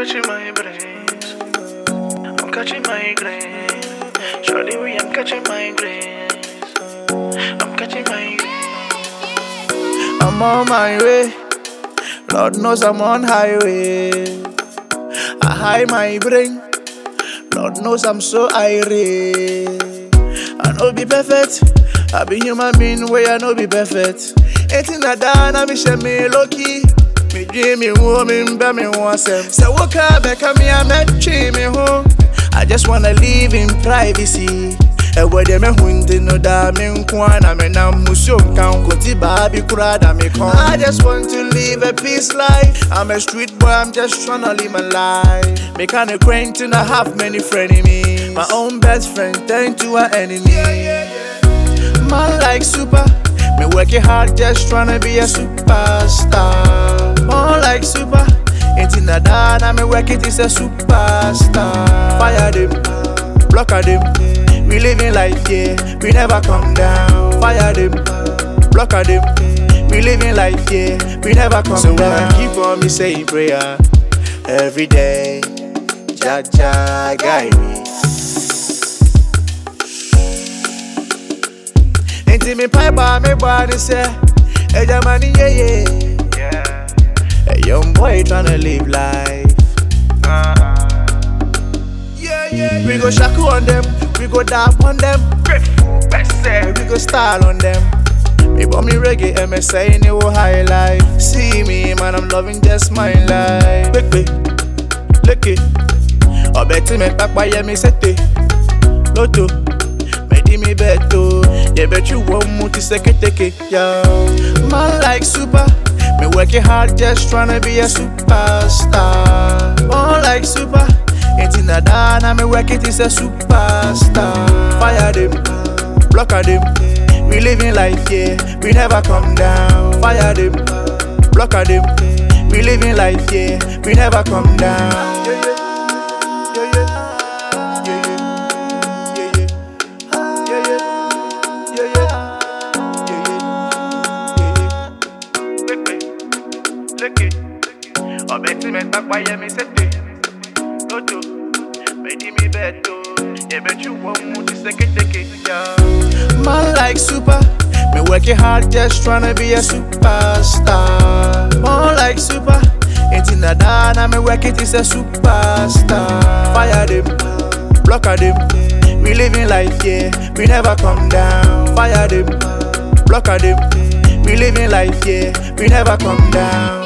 catching my brains. I'm catching my grains. Surely we am catching my grains. I'm catching my grains. I'm on my way. Lord knows I'm on highway. I hide my brain. Lord knows I'm so irate. I no be perfect. I be human being where I no be perfect. Anything I done, I be share me low key. Me dream me woman, be me want some. So walk up, back me, I met me home. I just wanna live in privacy. E where them hunting no da me nkwana me na musyo kan konti ba bi kura da me kon. I just want to live a peace life. I'm a street boy, I'm just tryna live my life. Me kinda crank to not have many frenemies. My own best friend turned to an enemy. Man like super, me working hard just tryna be a superstar. Man like super, ain't in a dana me work it is a superstar. Fire them, block them. We living life, yeah, we never come down. Fire them, block them. We living life, yeah, we never come down. So when I keep on me saying prayer every day, Jaja guide me. Ain't me pipe by me body say, hey jamani yeah. A young boy tryna live life. We go shaku on them, we go dab on them. We go style on them. Me bought me reggae MSA in your high life. See me man, I'm loving just my life. Look it. I bet me back by me sete. Loto, me beto. Yeah, bet you won't move to take yo. Man like super, me working hard just tryna be a superstar. Man like super, ain't in a dana me work it is a superstar. Fire them, block them. We living life, yeah, we never come down. Fire them, block them. We living life, yeah, we never come down. I bet me back by me sete. Loto, me beto. Yeah, bet you won't move to take it. Man like super, me working hard just tryna be a superstar. Man like super, ain't in a dana me work it is a superstar. Fire them, block them. We living life, yeah, we never come down. Fire them, block them. We living life, yeah, we never come down.